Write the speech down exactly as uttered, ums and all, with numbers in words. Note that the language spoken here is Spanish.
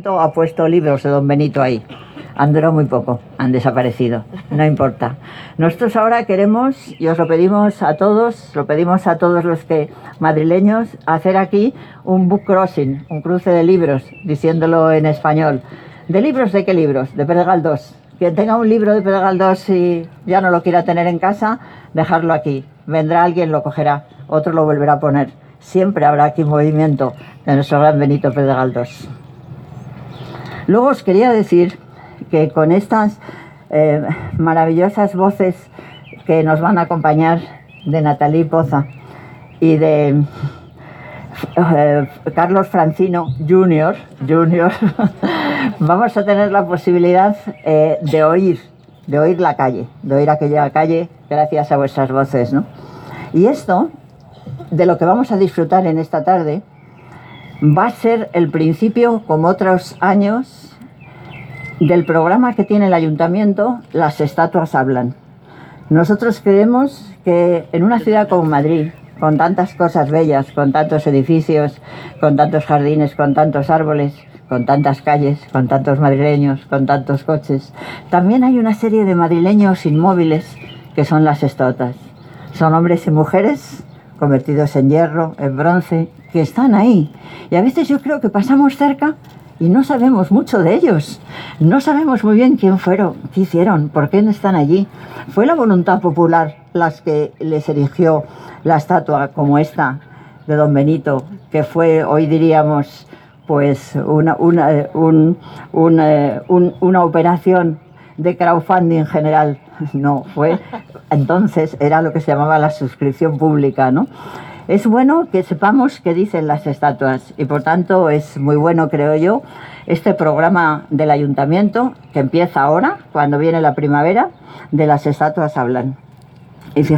ha puesto libros de Don Benito ahí. Han durado muy poco, han desaparecido, no importa. Nosotros ahora queremos, y os lo pedimos a todos, lo pedimos a todos los que madrileños, hacer aquí un book crossing, un cruce de libros, diciéndolo en español. ¿De libros de qué libros? De Pedro Galdós. Quien tenga un libro de Pedro Galdós y ya no lo quiera tener en casa, dejarlo aquí. Vendrá alguien, lo cogerá, otro lo volverá a poner. Siempre habrá aquí movimiento de nuestro gran Benito Pérez Galdós. Luego os quería decir que con estas eh, maravillosas voces que nos van a acompañar de Nathalie Poza y de eh, Carlos Francino junior, junior vamos a tener la posibilidad eh, de oír, de oír la calle, de oír aquella calle gracias a vuestras voces, ¿no? Y esto, de lo que vamos a disfrutar en esta tarde, va a ser el principio, como otros años, del programa que tiene el Ayuntamiento, Las Estatuas Hablan. Nosotros creemos que en una ciudad como Madrid, con tantas cosas bellas, con tantos edificios, con tantos jardines, con tantos árboles, con tantas calles, con tantos madrileños, con tantos coches, también hay una serie de madrileños inmóviles que son las estatuas. Son hombres y mujeres convertidos en hierro, en bronce, que están ahí. Y a veces yo creo que pasamos cerca y no sabemos mucho de ellos. No sabemos muy bien quién fueron, qué hicieron, por qué están allí. Fue la voluntad popular las que les erigió la estatua como esta de Don Benito, que fue, hoy diríamos, pues una, una, un, un, un, una operación de crowdfunding general. No, fue, entonces era lo que se llamaba la suscripción pública, ¿no? Es bueno que sepamos qué dicen las estatuas y por tanto es muy bueno, creo yo, este programa del Ayuntamiento que empieza ahora, cuando viene la primavera, de Las Estatuas Hablan.